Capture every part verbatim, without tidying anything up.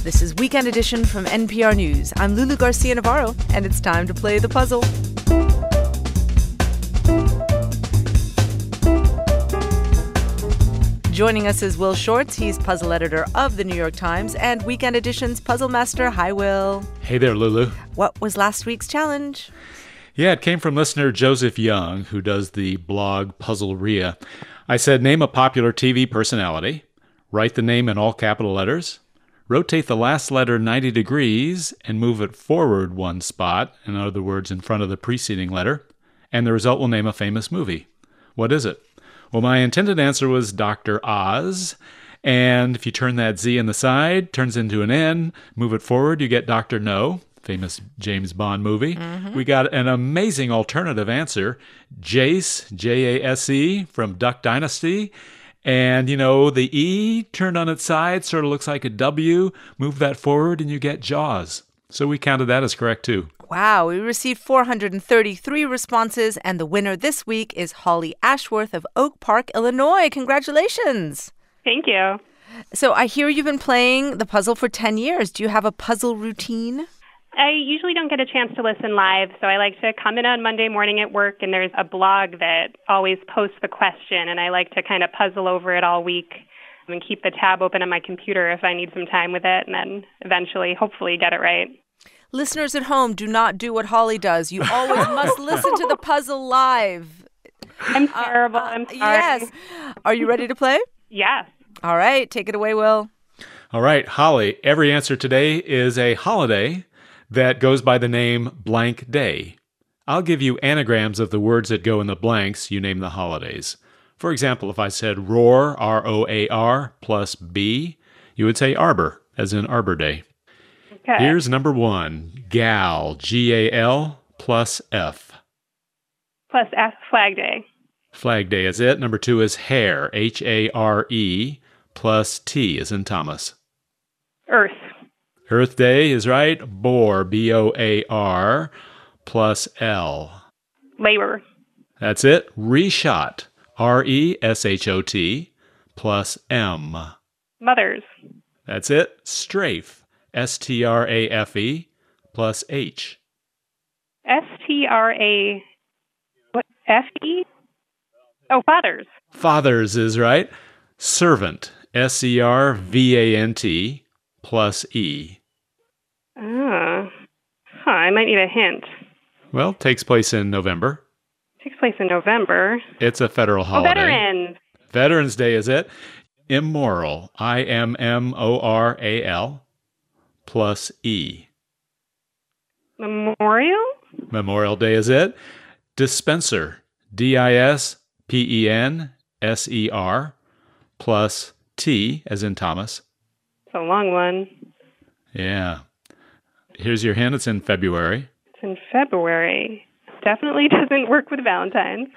This is Weekend Edition from N P R News. I'm Lulu Garcia-Navarro, and it's time to play the puzzle. Joining us is Will Shortz. He's puzzle editor of The New York Times and Weekend Edition's puzzle master. Hi, Will. Hey there, Lulu. What was last week's challenge? Yeah, it came from listener Joseph Young, who does the blog Puzzleria. I said, name a popular T V personality, write the name in all capital letters, rotate the last letter ninety degrees and move it forward one spot, in other words, in front of the preceding letter, and the result will name a famous movie. What is it? Well, my intended answer was Doctor Oz, and if you turn that Z in the side, turns into an N, move it forward, you get Doctor No, famous James Bond movie. Mm-hmm. We got an amazing alternative answer, Jace, J A S E, from Duck Dynasty. And, you know, the E turned on its side sort of looks like a W. Move that forward and you get Jaws. So we counted that as correct, too. Wow, we received four hundred thirty-three responses, and the winner this week is Holly Ashworth of Oak Park, Illinois. Congratulations. Thank you. So I hear you've been playing the puzzle for ten years. Do you have a puzzle routine? I usually don't get a chance to listen live, so I like to come in on Monday morning at work, and there's a blog that always posts the question, and I like to kind of puzzle over it all week and keep the tab open on my computer if I need some time with it, and then eventually, hopefully, get it right. Listeners at home, do not do what Holly does. You always must listen to the puzzle live. I'm terrible. Uh, uh, I'm sorry. Yes. Are you ready to play? Yes. All right. Take it away, Will. All right, Holly, every answer today is a holiday that goes by the name blank day. I'll give you anagrams of the words that go in the blanks. You name the holidays. For example, if I said roar, R O A R, plus B, you would say Arbor, as in Arbor Day. Okay. Here's number one, gal, G A L, plus F. Plus F, Flag Day. Flag Day is it. Number two is hare, H A R E, plus T as in Thomas. Earth. Earth Day is right. Boar, B O A R, plus L. Labor. That's it. Reshot, R E S H O T, plus M. Mothers. That's it. Strafe, S T R A F E, plus H. S T R A, what, F E? Oh, fathers. Fathers is right. Servant, S E R V A N T, plus E. Ah. Huh, I might need a hint. Well, takes place in November. Takes place in November. It's a federal holiday. Oh, Veterans. Veterans Day is it. Immoral, I M M O R A L, plus E. Memorial? Memorial Day is it. Dispenser, D I S P E N S E R, plus T, as in Thomas. It's a long one. Yeah. Here's your hint. It's in February. It's in February. Definitely doesn't work with Valentine's.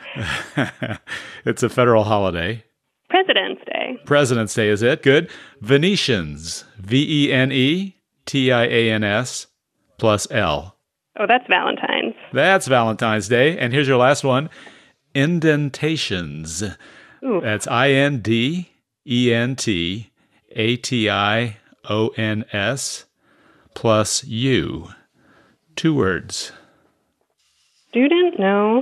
It's a federal holiday. President's Day. President's Day is it. Good. Venetians, V E N E T I A N S, plus L. Oh, that's Valentine's. That's Valentine's Day. And here's your last one. Indentations. Ooh. That's I N D E N T A T I O N S, plus U. Two words. Student? No.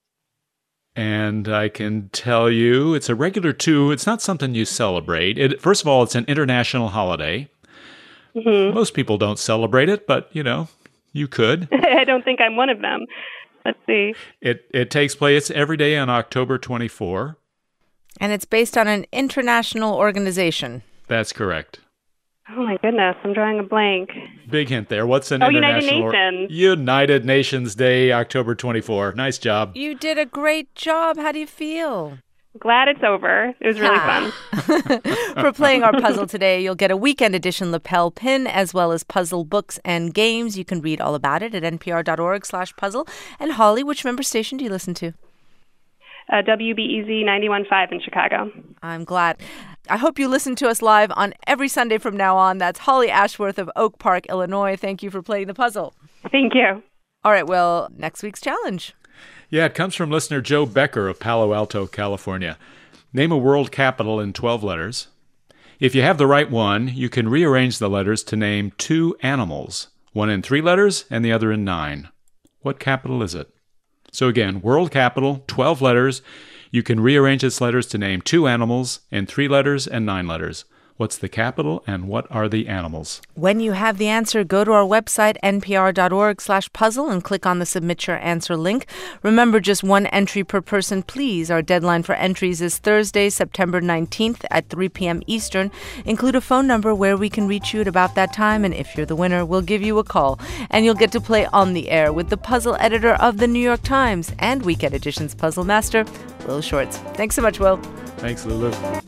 And I can tell you it's a regular two. It's not something you celebrate. It, first of all, it's an international holiday. Mm-hmm. Most people don't celebrate it, but, you know, you could. I don't think I'm one of them. Let's see. It it takes place every day on October twenty-fourth. And it's based on an international organization. That's correct. Oh, my goodness. I'm drawing a blank. Big hint there. What's an oh, international... United Nations. United Nations Day, October twenty-fourth. Nice job. You did a great job. How do you feel? Glad it's over. It was really fun. For playing our puzzle today, you'll get a Weekend Edition lapel pin as well as puzzle books and games. You can read all about it at npr.org slash puzzle. And Holly, which member station do you listen to? Uh, W B E Z ninety-one point five in Chicago. I'm glad. I hope you listen to us live on every Sunday from now on. That's Holly Ashworth of Oak Park, Illinois. Thank you for playing the puzzle. Thank you. All right, well, next week's challenge. Yeah, it comes from listener Joe Becker of Palo Alto, California. Name a world capital in twelve letters. If you have the right one, you can rearrange the letters to name two animals, one in three letters and the other in nine. What capital is it? So again, world capital, twelve letters. You can rearrange its letters to name two animals in three letters and nine letters. What's the capital and what are the animals? When you have the answer, go to our website, npr.org slash puzzle, and click on the Submit Your Answer link. Remember, just one entry per person, please. Our deadline for entries is Thursday, September nineteenth at three p.m. Eastern. Include a phone number where we can reach you at about that time, and if you're the winner, we'll give you a call. And you'll get to play on the air with the puzzle editor of the New York Times and Weekend Edition's puzzle master, Will Shortz. Thanks so much, Will. Thanks, Lulu.